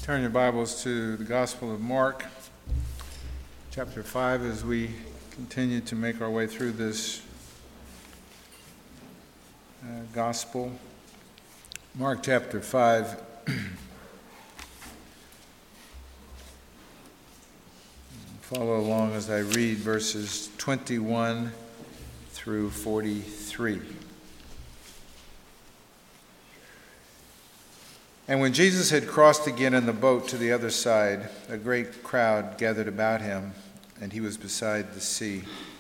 Turn your Bibles to the Gospel of Mark, chapter 5, as we continue to make our way through this Gospel. Mark chapter 5. Follow along as I read verses 21 through 43. And when Jesus had crossed again in the boat to the other side, a great crowd gathered about him, and he was beside the sea.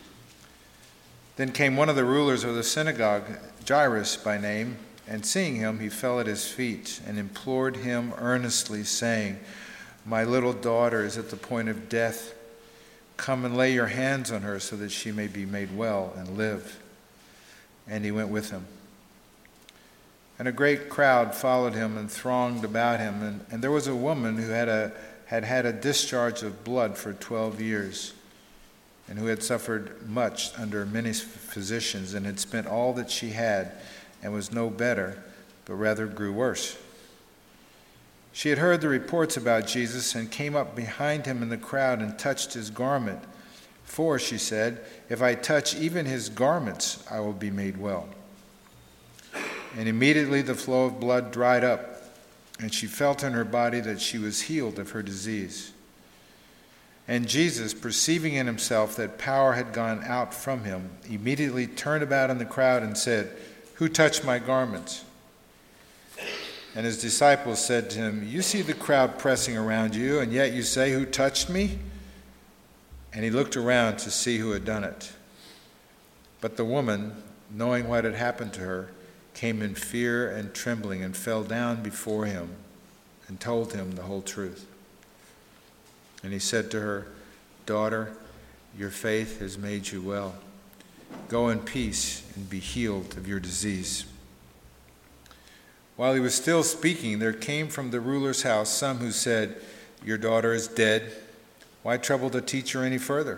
Then came one of the rulers of the synagogue, Jairus by name, and seeing him, he fell at his feet and implored him earnestly, saying, "My little daughter is at the point of death. Come and lay your hands on her so that she may be made well and live." And he went with him. And a great crowd followed him and thronged about him. And there was a woman who had had a discharge of blood for 12 years, and who had suffered much under many physicians, and had spent all that she had, and was no better, but rather grew worse. She had heard the reports about Jesus, and came up behind him in the crowd and touched his garment. "For," she said, "if I touch even his garments, I will be made well." And immediately the flow of blood dried up, and she felt in her body that she was healed of her disease. And Jesus, perceiving in himself that power had gone out from him, immediately turned about in the crowd and said, "Who touched my garments?" And his disciples said to him, "You see the crowd pressing around you, and yet you say, 'Who touched me?'" And he looked around to see who had done it. But the woman, knowing what had happened to her, came in fear and trembling, and fell down before him and told him the whole truth. And he said to her, "Daughter, your faith has made you well. Go in peace and be healed of your disease." While he was still speaking, there came from the ruler's house some who said, "Your daughter is dead. Why trouble the teacher any further?"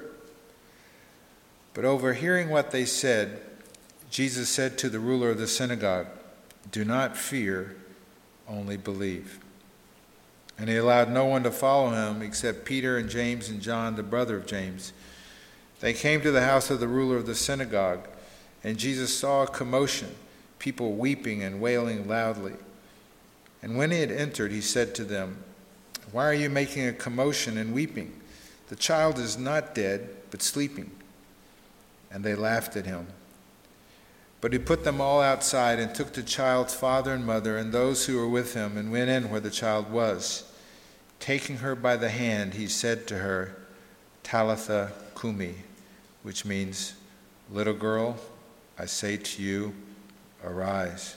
But overhearing what they said, Jesus said to the ruler of the synagogue, "Do not fear, only believe." And he allowed no one to follow him except Peter and James and John, the brother of James. They came to the house of the ruler of the synagogue, and Jesus saw a commotion, people weeping and wailing loudly. And when he had entered, he said to them, "Why are you making a commotion and weeping? The child is not dead, but sleeping." And they laughed at him. But he put them all outside and took the child's father and mother and those who were with him and went in where the child was. Taking her by the hand, he said to her, "Talitha cumi," which means, "Little girl, I say to you, arise."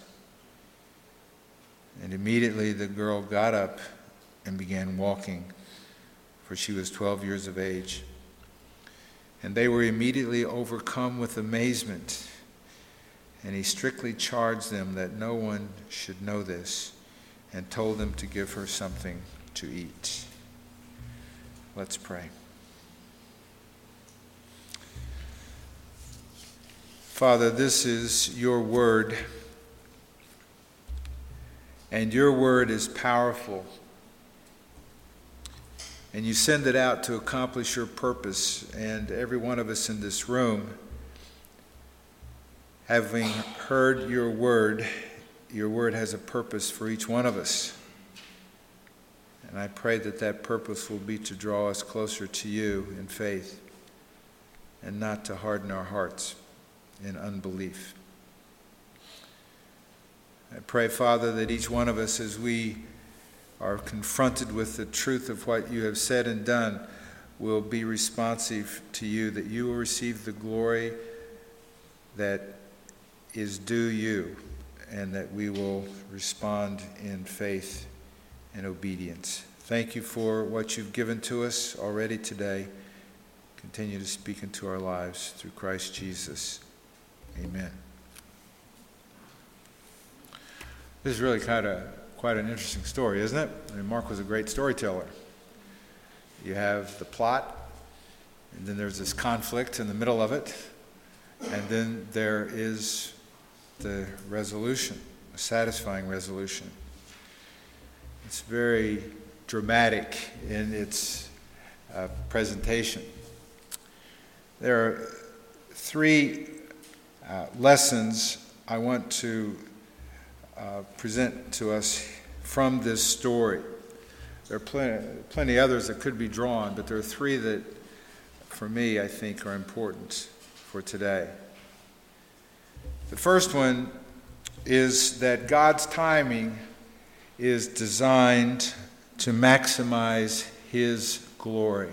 And immediately the girl got up and began walking, for she was 12 years of age. And they were immediately overcome with amazement. And he strictly charged them that no one should know this, and told them to give her something to eat. Let's pray. Father, this is your word, and your word is powerful. And you send it out to accomplish your purpose, and every one of us in this room, having heard your word has a purpose for each one of us. And I pray that that purpose will be to draw us closer to you in faith, and not to harden our hearts in unbelief. I pray, Father, that each one of us, as we are confronted with the truth of what you have said and done, will be responsive to you, that you will receive the glory that is due you, and that we will respond in faith and obedience. Thank you for what you've given to us already today. Continue to speak into our lives through Christ Jesus. Amen. This is really quite an interesting story, isn't it? I mean, Mark was a great storyteller. You have the plot, and then there's this conflict in the middle of it, and then there is the resolution, a satisfying resolution. It's very dramatic in its presentation. There are three lessons I want to present to us from this story. There are plenty others that could be drawn, but there are three that, for me, I think are important for today. The first one is that God's timing is designed to maximize His glory.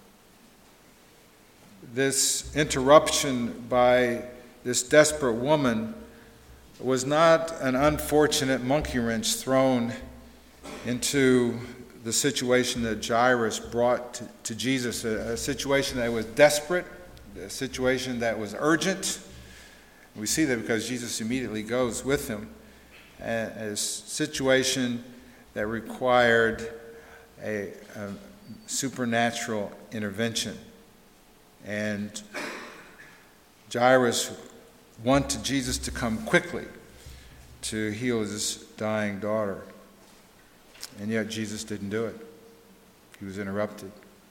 This interruption by this desperate woman was not an unfortunate monkey wrench thrown into the situation that Jairus brought to Jesus, a situation that was desperate, a situation that was urgent. We see that because Jesus immediately goes with him. A situation that required a supernatural intervention. And Jairus wanted Jesus to come quickly to heal his dying daughter. And yet Jesus didn't do it. He was interrupted.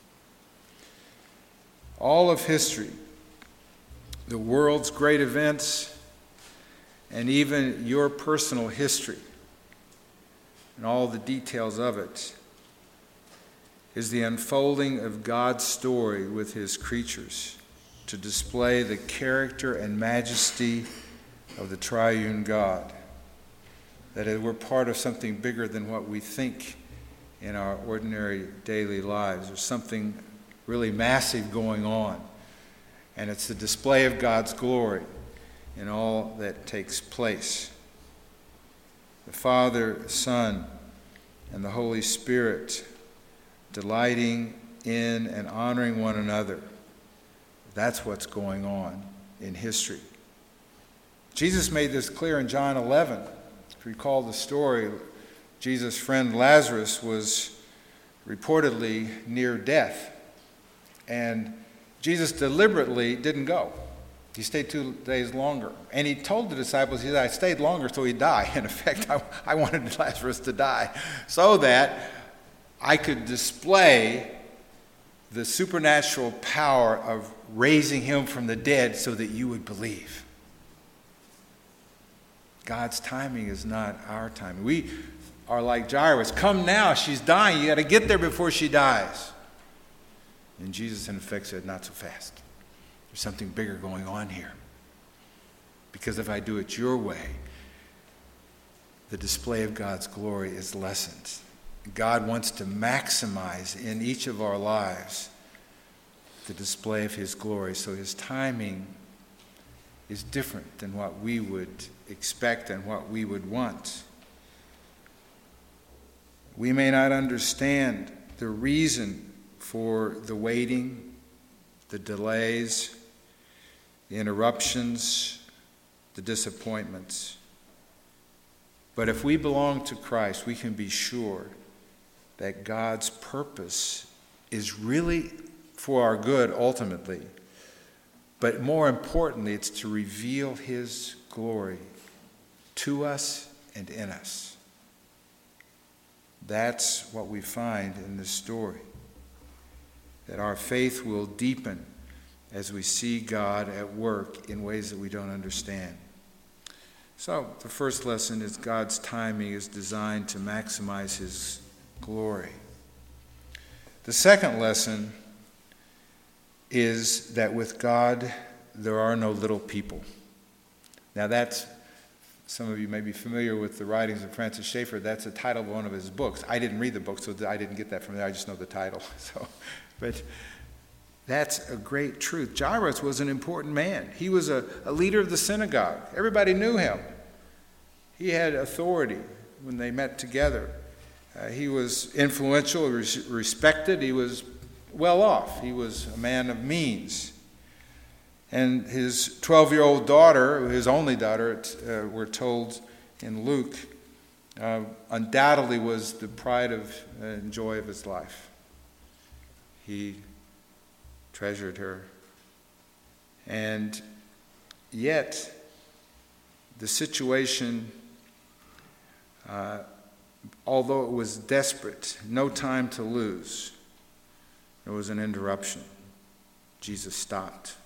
All of history, the world's great events, and even your personal history, and all the details of it, is the unfolding of God's story with His creatures to display the character and majesty of the triune God. That we're part of something bigger than what we think in our ordinary daily lives. There's something really massive going on. And it's the display of God's glory in all that takes place. The Father, Son, and the Holy Spirit delighting in and honoring one another. That's what's going on in history. Jesus made this clear in John 11. If you recall the story, Jesus' friend Lazarus was reportedly near death. And Jesus deliberately didn't go. He stayed 2 days longer. And he told the disciples, he said, I stayed longer so he'd die. In effect, I wanted Lazarus to die so that I could display the supernatural power of raising him from the dead so that you would believe. God's timing is not our timing. We are like Jairus. Come now, she's dying. You got to get there before she dies. And Jesus, in effect, said, not so fast. There's something bigger going on here. Because if I do it your way, the display of God's glory is lessened. God wants to maximize in each of our lives the display of His glory. So His timing is different than what we would expect and what we would want. We may not understand the reason for the waiting, the delays, the interruptions, the disappointments. But if we belong to Christ, we can be sure that God's purpose is really for our good ultimately. But more importantly, it's to reveal His glory to us and in us. That's what we find in this story. That our faith will deepen as we see God at work in ways that we don't understand. So, the first lesson is God's timing is designed to maximize His glory. The second lesson is that with God, there are no little people. Now that's, some of you may be familiar with the writings of Francis Schaeffer. That's the title of one of his books. I didn't read the book, so I didn't get that from there. I just know the title. But that's a great truth. Jairus was an important man. He was a leader of the synagogue. Everybody knew him. He had authority when they met together. He was influential, respected. He was well off. He was a man of means. And his 12-year-old daughter, his only daughter, we're told in Luke, undoubtedly was the pride and joy of his life. He treasured her. And yet, the situation although it was desperate, no time to lose, there was an interruption. Jesus stopped.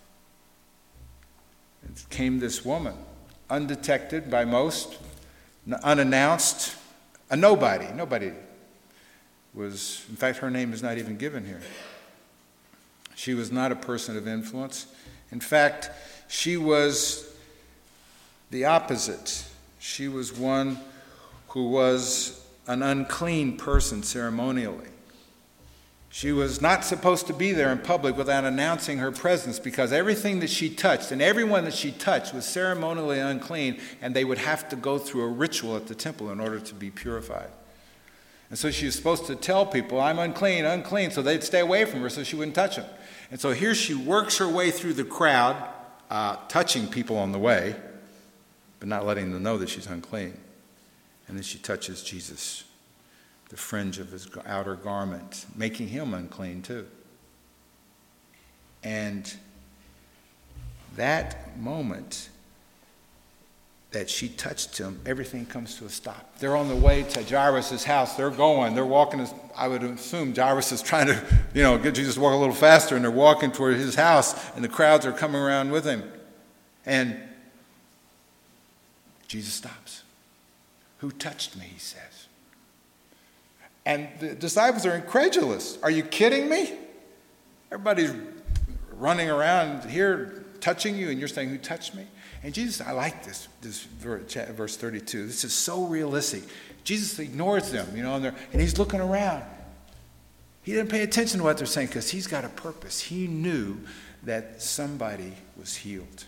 And came this woman, undetected by most, unannounced, a nobody. Nobody was, in fact, her name is not even given here. She was not a person of influence. In fact, she was the opposite. She was one who was an unclean person ceremonially. She was not supposed to be there in public without announcing her presence, because everything that she touched and everyone that she touched was ceremonially unclean, and they would have to go through a ritual at the temple in order to be purified. And so she was supposed to tell people, I'm unclean, unclean, so they'd stay away from her so she wouldn't touch them. And so here she works her way through the crowd, touching people on the way, but not letting them know that she's unclean. And then she touches Jesus, the fringe of his outer garment, making him unclean too. And that moment that she touched him, everything comes to a stop. They're on the way to Jairus' house. They're walking. I would assume Jairus is trying to, get Jesus to walk a little faster, and they're walking toward his house, and the crowds are coming around with him. And Jesus stops. Who touched me, he says. And the disciples are incredulous. Are you kidding me? Everybody's running around here touching you, and you're saying, who touched me? And Jesus, I like this verse 32. This is so realistic. Jesus ignores them, and he's looking around. He didn't pay attention to what they're saying because he's got a purpose. He knew that somebody was healed.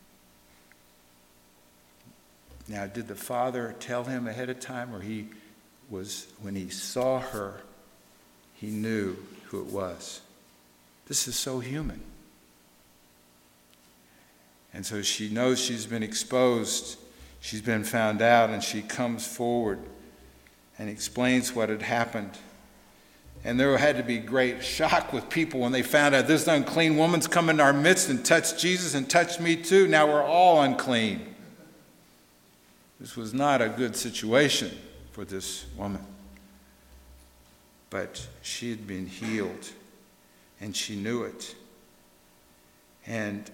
Now, did the Father tell him ahead of time, or when he saw her, he knew who it was? This is so human. And so she knows she's been exposed, she's been found out, and she comes forward and explains what had happened. And there had to be great shock with people when they found out this unclean woman's come into our midst and touched Jesus and touched me too. Now we're all unclean. This was not a good situation for this woman. But she had been healed, and she knew it. And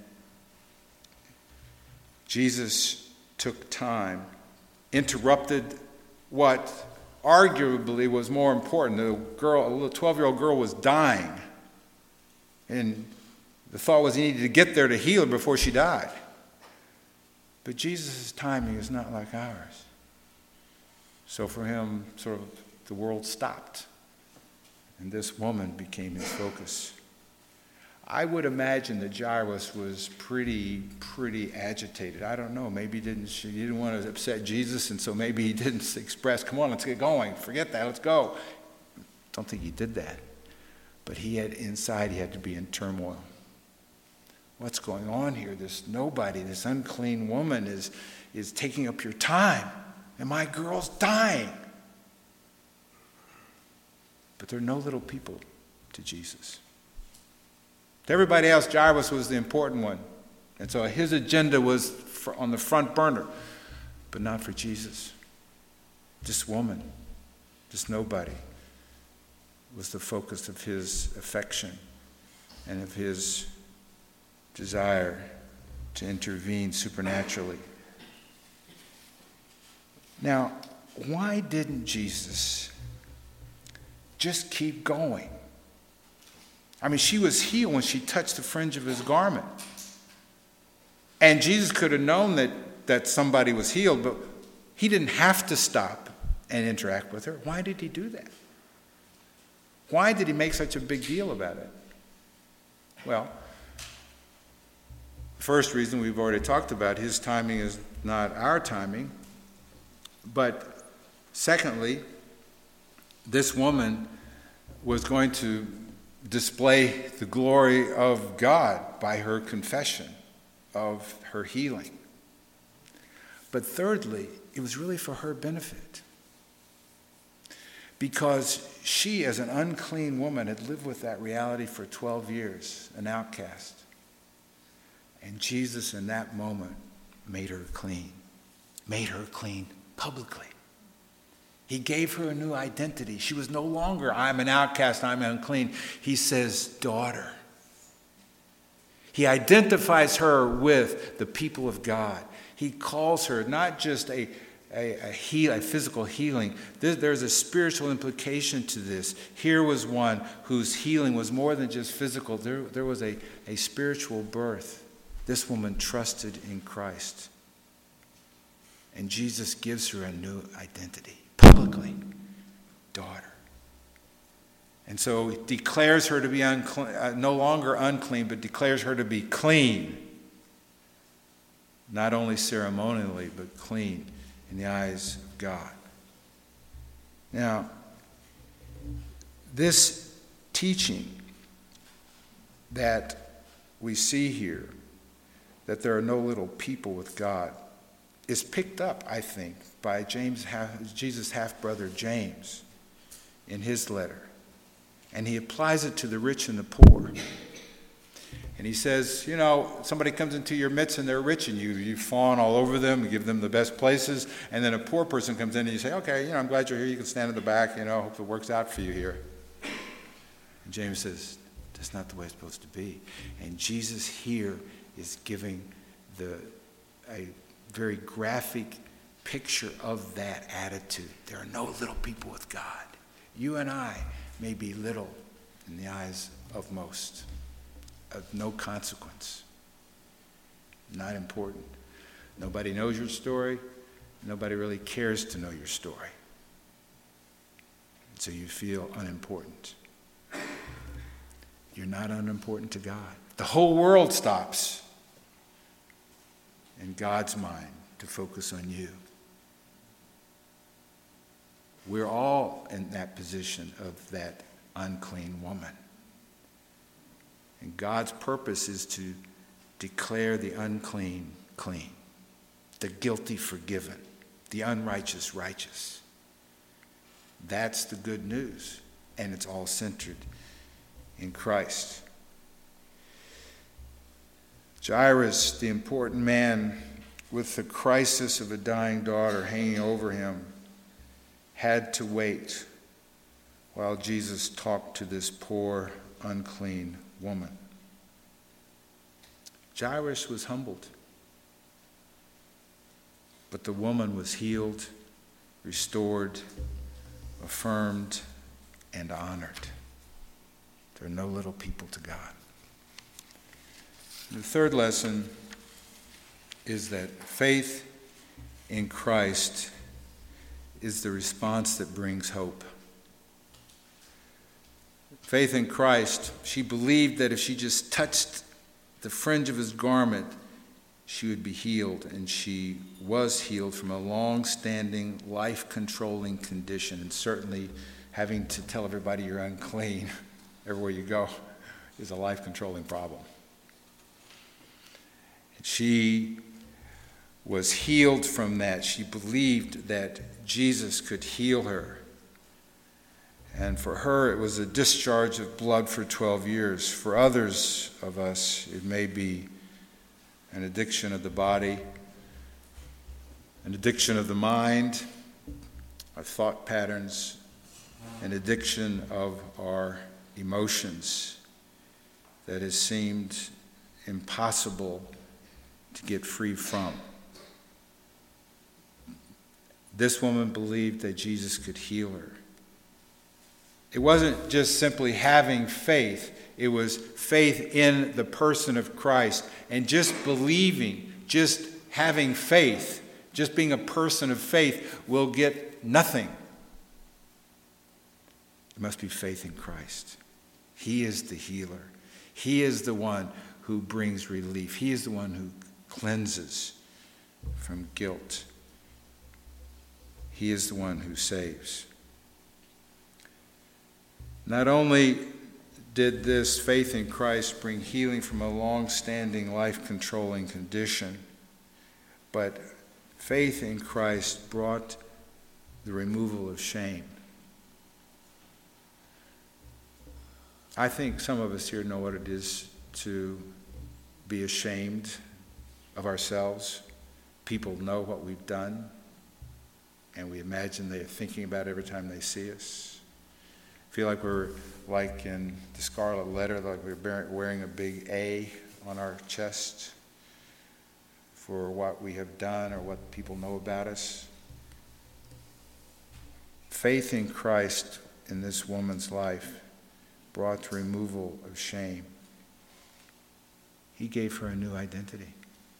Jesus took time, interrupted what arguably was more important. A little 12-year-old girl was dying. And the thought was he needed to get there to heal her before she died. But Jesus' timing is not like ours. So for him, sort of, the world stopped. And this woman became his focus. I would imagine that Jairus was pretty agitated. I don't know. Maybe he didn't want to upset Jesus, and so maybe he didn't express, come on, let's get going. Forget that, let's go. Don't think he did that. But he had to be in turmoil. What's going on here? This nobody, this unclean woman is taking up your time, and my girl's dying. But they're no little people to Jesus. To everybody else, Jairus was the important one. And so his agenda was on the front burner, but not for Jesus. This woman, this nobody, was the focus of his affection and of his desire to intervene supernaturally. Now, why didn't Jesus just keep going? I mean, she was healed when she touched the fringe of his garment. And Jesus could have known that somebody was healed, but he didn't have to stop and interact with her. Why did he do that? Why did he make such a big deal about it? Well, the first reason we've already talked about, his timing is not our timing. But secondly, this woman was going to display the glory of God by her confession of her healing. But thirdly, it was really for her benefit. Because she, as an unclean woman, had lived with that reality for 12 years, an outcast. And Jesus, in that moment, made her clean publicly. He gave her a new identity. She was no longer, I'm an outcast, I'm unclean. He says, daughter. He identifies her with the people of God. He calls her not just a physical healing. There's a spiritual implication to this. Here was one whose healing was more than just physical. There was a spiritual birth. This woman trusted in Christ. And Jesus gives her a new identity, publicly, daughter. And so he declares her to be no longer unclean, but declares her to be clean. Not only ceremonially, but clean in the eyes of God. Now, this teaching that we see here, that there are no little people with God, is picked up, I think, by Jesus' half-brother James in his letter. And he applies it to the rich and the poor. And he says, somebody comes into your midst and they're rich and you fawn all over them, you give them the best places, and then a poor person comes in and you say, okay, I'm glad you're here, you can stand in the back, hope it works out for you here. And James says, that's not the way it's supposed to be. And Jesus here is giving a very graphic picture of that attitude. There are no little people with God. You and I may be little in the eyes of most, of no consequence, not important. Nobody knows your story. Nobody really cares to know your story. So you feel unimportant. You're not unimportant to God. The whole world stops in God's mind to focus on you. We're all in that position of that unclean woman. And God's purpose is to declare the unclean clean, the guilty forgiven, the unrighteous righteous. That's the good news, and it's all centered in Christ. Jairus, the important man with the crisis of a dying daughter hanging over him, had to wait while Jesus talked to this poor, unclean woman. Jairus was humbled, but the woman was healed, restored, affirmed, and honored. There are no little people to God. The third lesson is that faith in Christ is the response that brings hope. Faith in Christ, she believed that if she just touched the fringe of his garment, she would be healed, and she was healed from a long-standing, life-controlling condition, and certainly having to tell everybody you're unclean everywhere you go is a life-controlling problem. She was healed from that. She believed that Jesus could heal her. And for her, it was a discharge of blood for 12 years. For others of us, it may be an addiction of the body, an addiction of the mind, our thought patterns, an addiction of our emotions that has seemed impossible to get free from. This woman believed that Jesus could heal her. It wasn't just simply having faith. It was faith in the person of Christ. And just believing, just having faith, just being a person of faith will get nothing. It must be faith in Christ. He is the healer. He is the one who brings relief. He is the one who cleanses from guilt. He is the one who saves. Not only did this faith in Christ bring healing from a long-standing, life-controlling condition, but faith in Christ brought the removal of shame. I think some of us here know what it is to be ashamed of ourselves. People know what we've done. and we imagine they're thinking about it every time they see us. Feel like we're like in the Scarlet Letter, like we're wearing a big A on our chest for what we have done or what people know about us. Faith in Christ in this woman's life brought the removal of shame. He gave her a new identity.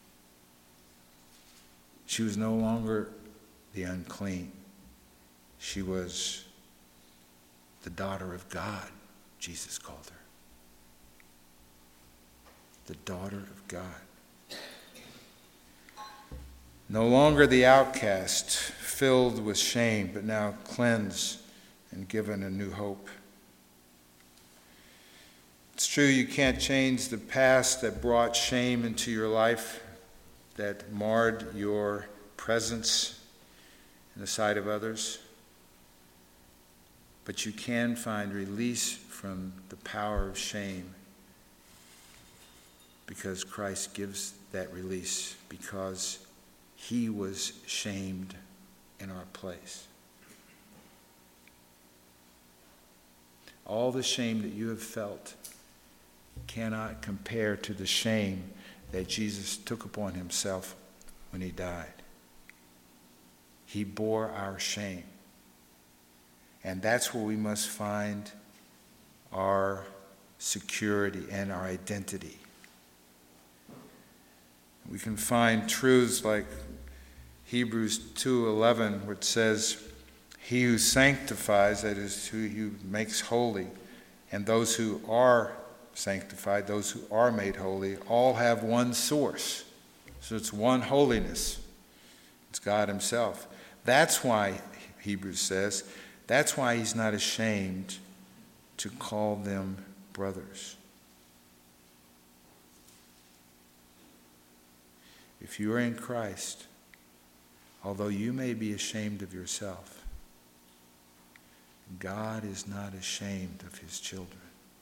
She was no longer the unclean. She was the daughter of God, Jesus called her. The daughter of God. No longer the outcast, filled with shame, but now cleansed and given a new hope. It's true you can't change the past that brought shame into your life, that marred your presence in the sight of others. But you can find release from the power of shame because Christ gives that release, because he was shamed in our place. All the shame that you have felt cannot compare to the shame that Jesus took upon himself when he died. He bore our shame. And that's where we must find our security and our identity. We can find truths like Hebrews 2:11, which says, he who sanctifies, that is, who makes holy, and those who are sanctified, those who are made holy, all have one source. So it's one holiness. It's God himself. That's why, Hebrews says, that's why he's not ashamed to call them brothers. If you are in Christ, although you may be ashamed of yourself, God is not ashamed of his children.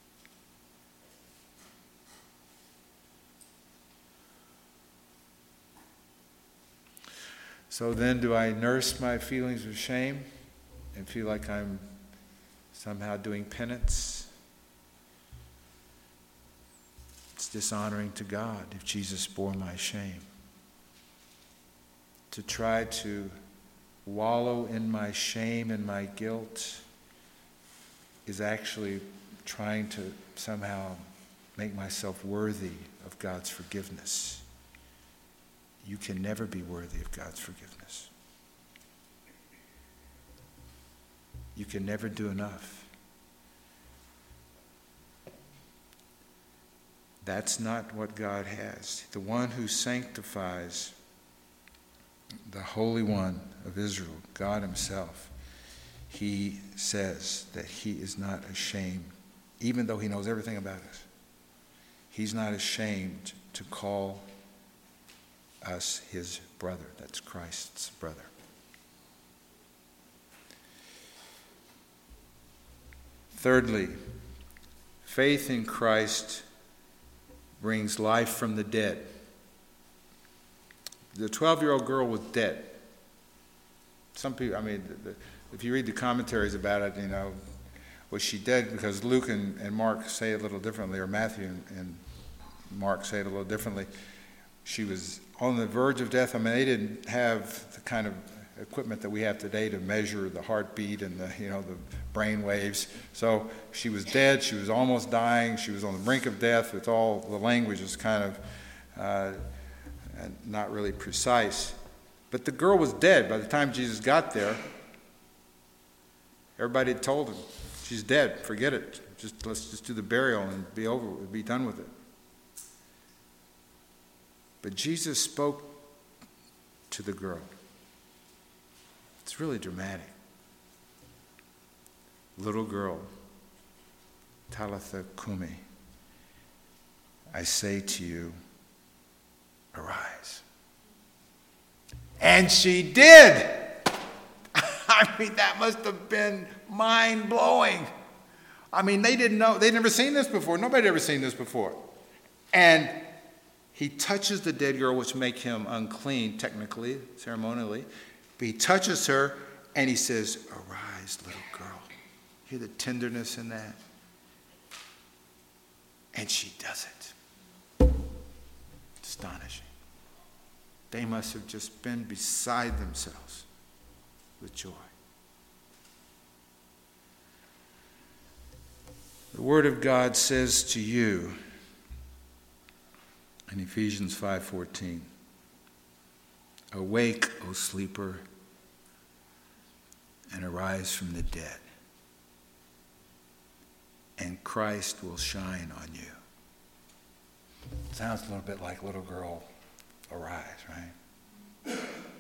So then, do I nurse my feelings of shame and feel like I'm somehow doing penance? It's dishonoring to God if Jesus bore my shame. To try to wallow in my shame and my guilt is actually trying to somehow make myself worthy of God's forgiveness. You can never be worthy of God's forgiveness. You can never do enough. That's not what God has. The one who sanctifies, the Holy One of Israel, God himself, he says that he is not ashamed, even though he knows everything about us. He's not ashamed to call us his brother. That's Christ's brother. Thirdly, faith in Christ brings life from the dead. The 12-year-old girl was dead. Some people, if you read the commentaries about it, was she dead? Because Luke and Mark say it a little differently, or Matthew and Mark say it a little differently. She was on the verge of death. They didn't have the kind of equipment that we have today to measure the heartbeat and the brain waves. So she was dead. She was almost dying. She was on the brink of death. It's all, the language is kind of not really precise. But the girl was dead. By the time Jesus got there, everybody had told him, she's dead, forget it. Let's just do the burial and be done with it. But Jesus spoke to the girl. It's really dramatic. Little girl, Talitha Kumi, I say to you, arise. And she did. That must have been mind-blowing. They didn't know. They'd never seen this before. Nobody had ever seen this before. And he touches the dead girl, which makes him unclean, technically, ceremonially. But he touches her and he says, "Arise, little girl." Hear the tenderness in that? And she does it. Astonishing. They must have just been beside themselves with joy. The Word of God says to you in Ephesians 5:14, "Awake, O sleeper, and arise from the dead, and Christ will shine on you." Sounds a little bit like little girl, arise, right?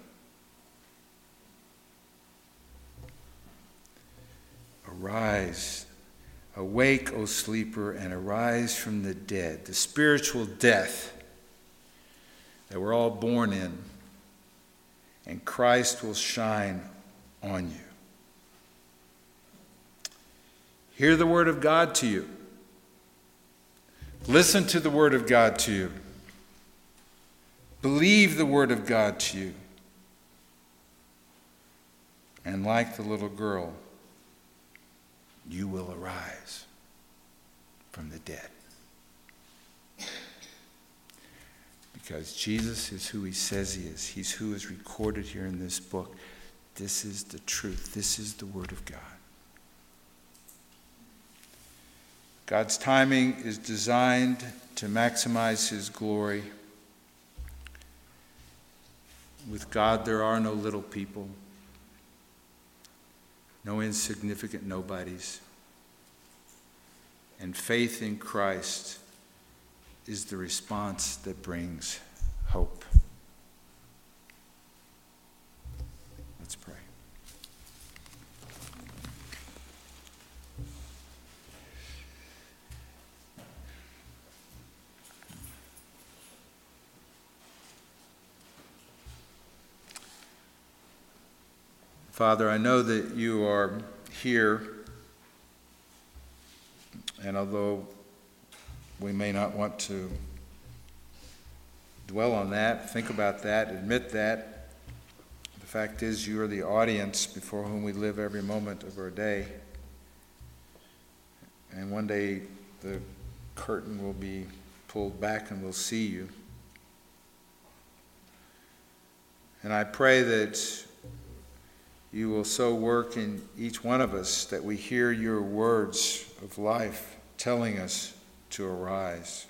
Arise. Awake, O sleeper, and arise from the dead. The spiritual death that we're all born in, and Christ will shine on you. Hear the word of God to you. Listen to the word of God to you. Believe the word of God to you. And like the little girl, you will arise from the dead. Because Jesus is who he says he is. He's who is recorded here in this book. This is the truth. This is the word of God. God's timing is designed to maximize his glory. With God, there are no little people, no insignificant nobodies. And faith in Christ is the response that brings hope. Let's pray. Father, I know that you are here, and although we may not want to dwell on that, think about that, admit that, the fact is you are the audience before whom we live every moment of our day. And one day the curtain will be pulled back and we'll see you. And I pray that you will so work in each one of us that we hear your words of life telling us to arise,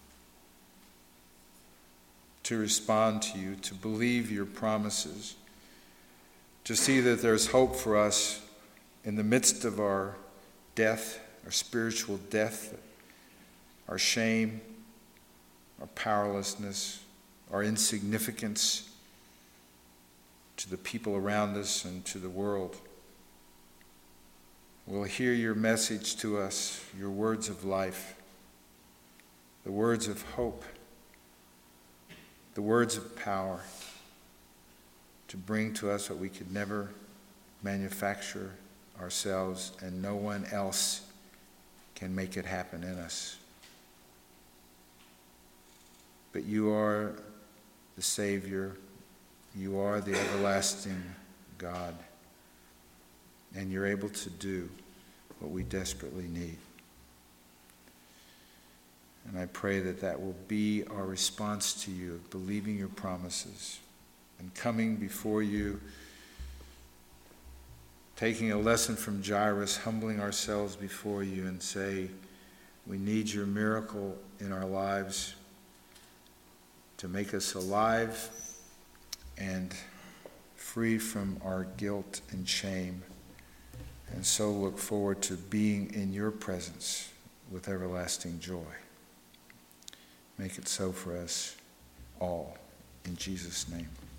to respond to you, to believe your promises, to see that there's hope for us in the midst of our death, our spiritual death, our shame, our powerlessness, our insignificance to the people around us and to the world. We'll hear your message to us, your words of life, the words of hope, the words of power to bring to us what we could never manufacture ourselves, and no one else can make it happen in us. But you are the Savior. You are the everlasting God, and you're able to do what we desperately need. And I pray that that will be our response to you, believing your promises and coming before you, taking a lesson from Jairus, humbling ourselves before you and say, we need your miracle in our lives to make us alive and free from our guilt and shame, and so look forward to being in your presence with everlasting joy. Make it so for us all, in Jesus' name.